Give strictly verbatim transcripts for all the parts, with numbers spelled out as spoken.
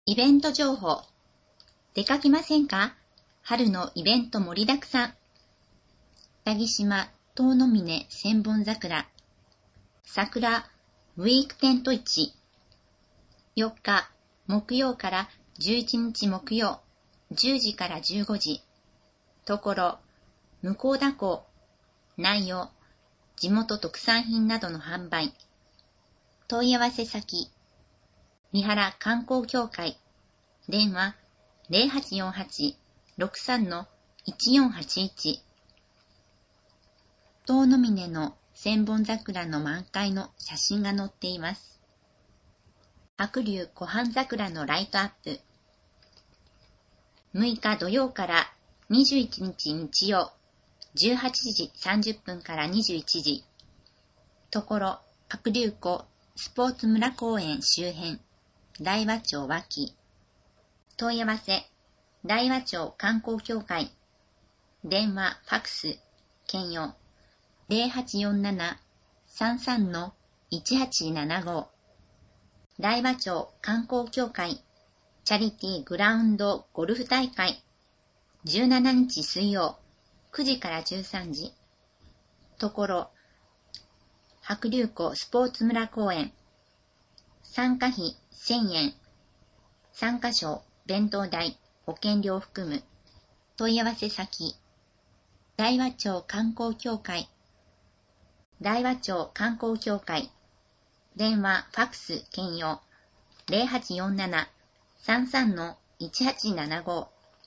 イベント情報。出かけませんか？春のイベント盛りだくさん。八木島遠野峰千本桜。桜ウィークテント市。よっか木曜からじゅういちにち木曜、じゅうじからじゅうごじ。ところ、向田港。内容、地元特産品などの販売。問い合わせ先。三原観光協会。電話 ゼロはちよんはち ろくさん いちよんはちいち。遠野峰の千本桜の満開の写真が載っています。白龍湖畔桜のライトアップ。むいか土曜からにじゅういちにち日曜、じゅうはちじさんじゅっぷんからにじゅういちじ。ところ、白龍湖スポーツ村公園周辺、大和町脇。問い合わせ、大和町観光協会。電話、ファクス、兼用。ゼロはちよんなな さんさん いちはちななご。大和町観光協会。チャリティーグラウンドゴルフ大会。じゅうしちにち水曜、くじからじゅうさんじ。ところ、白龍湖スポーツ村公園。参加費せんえん。参加賞、弁当代、保険料含む。問い合わせ先。大和町観光協会。大和町観光協会。電話、ファクス、兼用。ゼロはちよんなな さんさん いちはちななご。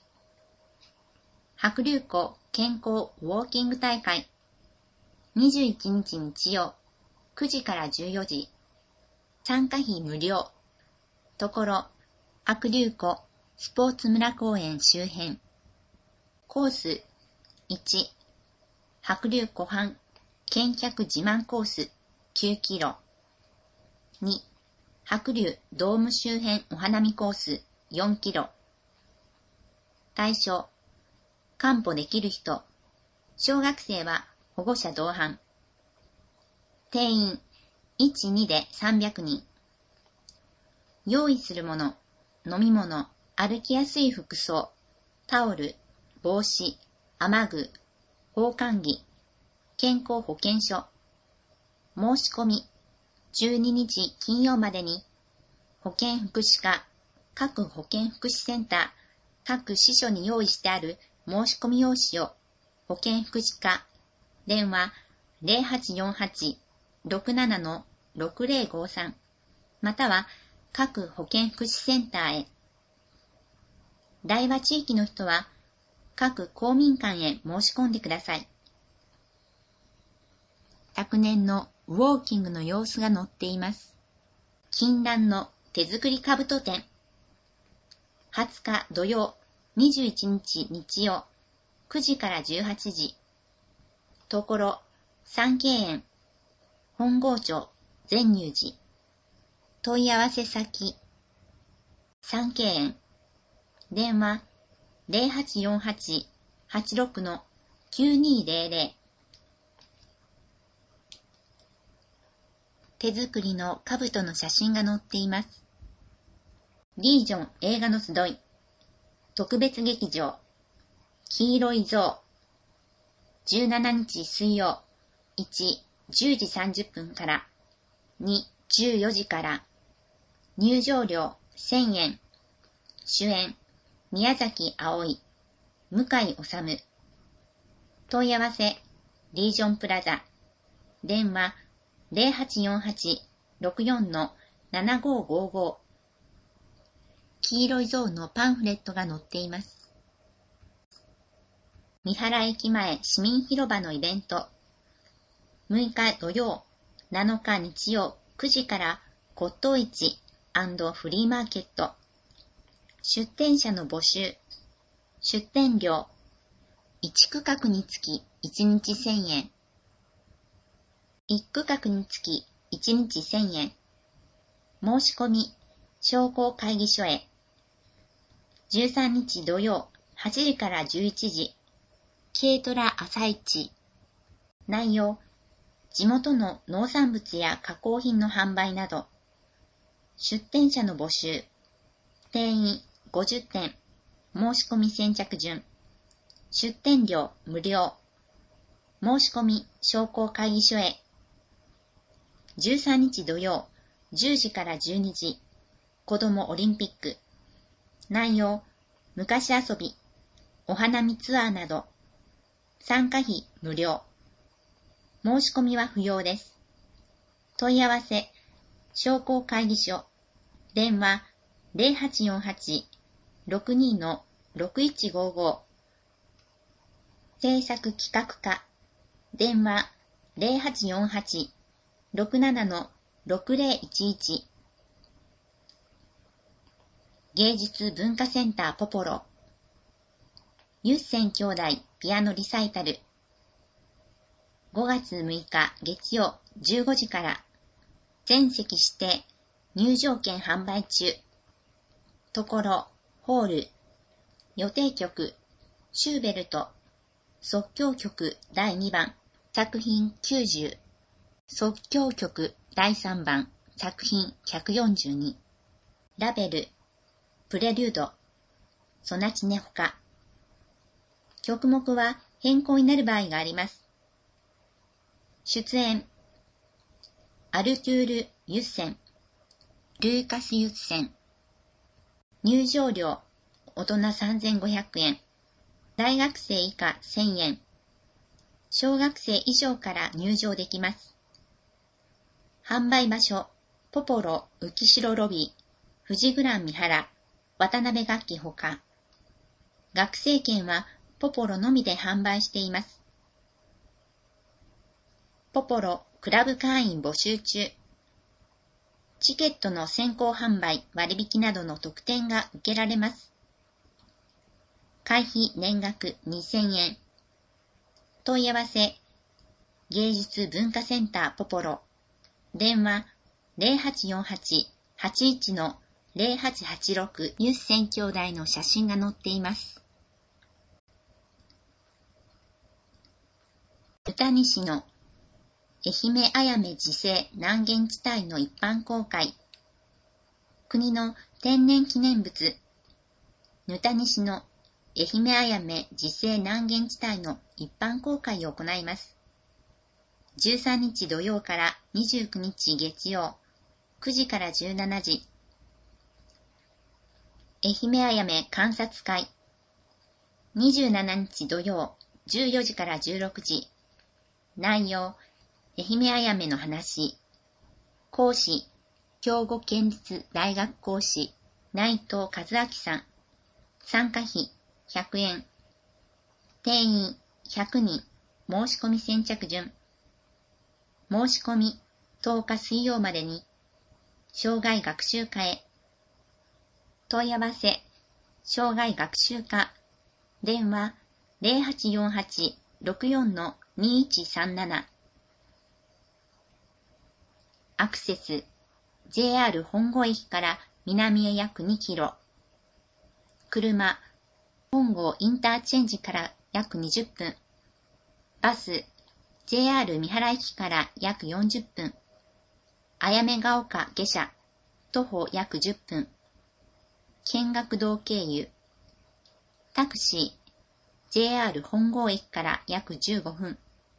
白龍湖健康ウォーキング大会。にじゅういちにち日曜、くじからじゅうよじ。参加費無料。ところ、白龍湖スポーツ村公園周辺。コースいち、白龍湖畔見客自慢コースきゅうキロ。に、白龍ドーム周辺お花見コースよんキロ。対象、完歩できる人。小学生は保護者同伴。定員いち、にでさんびゃくにん。用意するもの、飲み物、歩きやすい服装、タオル、帽子、雨具、防寒着、健康保険証。申し込み、じゅうににち金曜までに、保健福祉課、各保健福祉センター、各支所に用意してある申し込み用紙を、保健福祉課、電話ゼロはちよんはち ろくなな ろくゼロごさん、または各保健福祉センターへ。大和地域の人は、各公民館へ申し込んでください。昨年のウォーキングの様子が載っています。金蘭の手作り兜展。はつか土曜、にじゅういちにち日曜、くじからじゅうはちじ。ところ、三景園、本郷町、善入寺。問い合わせ先。三景園。電話、ゼロはちよんはち はちろく きゅうにゼロゼロ。手作りの兜の写真が載っています。リージョン映画の集い。特別劇場。黄色い像。じゅうしちにち水曜。いち、じゅうじさんじゅっぷんから。に、じゅうよじから。入場料せんえん。主演、宮崎あおい、向井治。問い合わせ、リージョンプラザ。電話、ゼロはちよんはち ろくよん ななごごご。黄色い像のパンフレットが載っています。三原駅前市民広場のイベント。むいか土曜、なのか日曜くじから骨董市&フリーマーケット。出店者の募集。出店料。いちくかくにつきいちにちせんえん。いちくかくにつきいちにちせんえん。申し込み、商工会議所へ。じゅうさんにち土曜、はちじからじゅういちじ。軽トラ朝市。内容、地元の農産物や加工品の販売など。出店者の募集。 定員ごじゅってん、申し込み先着順、出店料無料、申し込み商工会議所へ。じゅうさんにち土曜、じゅうじからじゅうにじ、子どもオリンピック。内容、昔遊び、お花見ツアーなど。参加費無料。申し込みは不要です。問い合わせ、商工会議所、電話 ゼロはちよんはち ろくに ろくいちごご。制作企画課、電話 ゼロはちよんはち ろくなな ろくゼロいちいち。芸術文化センターポポロ、ユッセン兄弟ピアノリサイタル、ごがつむいか月曜じゅうごじから、全席指定、入場券販売中。ところ、ホール、予定曲、シューベルト、即興曲だいにばん、作品きゅうじゅう、即興曲だいさんばん、作品ひゃくよんじゅうに、ラベル、プレリュード、ソナチネほか。曲目は変更になる場合があります。出演、アルトゥール・ユッセン、ルーカス・ユッセン。入場料、大人さんぜんごひゃくえん、大学生以下せんえん、小学生以上から入場できます。販売場所、ポポロ浮城ロビー、富士グラン三原、渡辺楽器ほか。学生券はポポロのみで販売しています。ポポロクラブ会員募集中。チケットの先行販売、割引などの特典が受けられます。会費年額にせんえん。問い合わせ、芸術文化センターポポロ、電話 ゼロはちよんはち はちいち ゼロはちはちろく。ユッセン兄弟の写真が載っています。歌西の愛媛あやめ自生南限地帯の一般公開。国の天然記念物、ぬた西の愛媛あやめ自生南限地帯の一般公開を行います。じゅうさんにち土曜からにじゅうくにち月曜、くじからじゅうしちじ。愛媛あやめ観察会。にじゅうしちにち土曜、じゅうよじからじゅうろくじ。内容、愛媛あやめの話。講師、兵庫県立大学講師、内藤和明さん。参加費ひゃくえん。定員ひゃくにん。申し込み先着順。申し込みとおか水曜までに。障害学習課へ。問い合わせ、障害学習課。電話ゼロはちよんはち ろくよん にいちさんなな。アクセス、ジェイアール 本郷駅から南へ約にキロ。車、本郷インターチェンジから約にじゅっぷん。バス、ジェイアール 三原駅から約よんじゅっぷん。あやめが丘下車、徒歩約じゅっぷん。見学道経由。タクシー、ジェイアール 本郷駅から約じゅうごふん。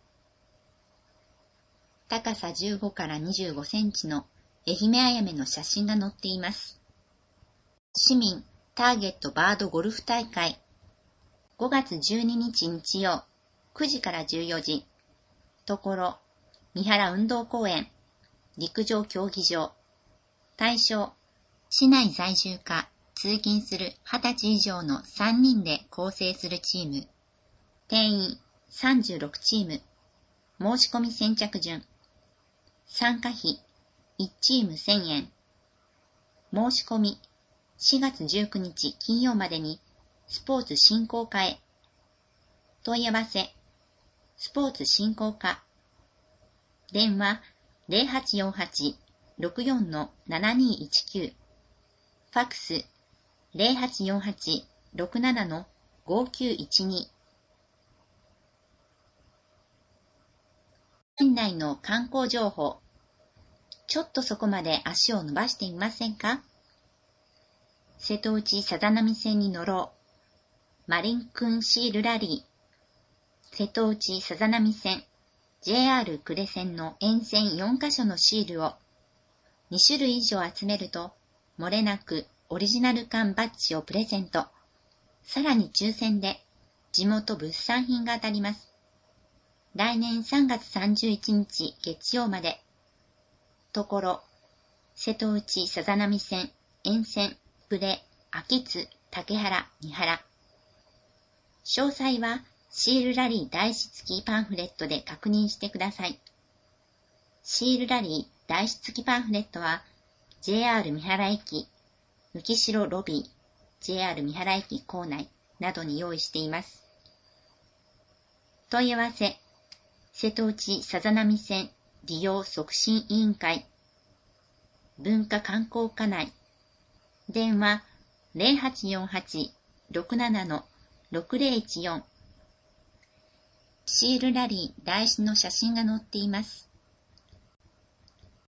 高さじゅうごからにじゅうごセンチの愛媛あやめの写真が載っています。市民ターゲットバードゴルフ大会。ごがつじゅうににち日曜、くじからじゅうよじ。ところ、三原運動公園、陸上競技場。対象、市内在住か通勤するはたち以上のさんにんで構成するチーム。定員さんじゅうろくチーム。申し込み先着順。参加費いちチームせんえん。申し込みしがつじゅうくにち金曜までにスポーツ振興課へ。問い合わせ、スポーツ振興課。電話ゼロはちよんはち ろくよん ななにいちきゅう。ファックスゼロはちよんはち ろくなな ごきゅういちに。県内の観光情報。ちょっとそこまで足を伸ばしてみませんか？ 瀬戸内さざ波線に乗ろう。マリンクンシールラリー。瀬戸内さざ波線、ジェイアール 呉線の沿線よんカ所のシールをに種類以上集めると、漏れなくオリジナル缶バッジをプレゼント。さらに抽選で地元物産品が当たります。来年さんがつさんじゅういちにち月曜まで。ところ、瀬戸内さざ波線、沿線、呉、秋津、竹原、三原。詳細はシールラリー台紙付きパンフレットで確認してください。シールラリー台紙付きパンフレットは ジェイアール 三原駅、浮代ロビー、ジェイアール 三原駅構内などに用意しています。問い合わせ、瀬戸内さざ波線利用促進委員会、文化観光課内、電話 ゼロはちよんはち ろくなな ろくゼロいちよん。シールラリー台紙の写真が載っています。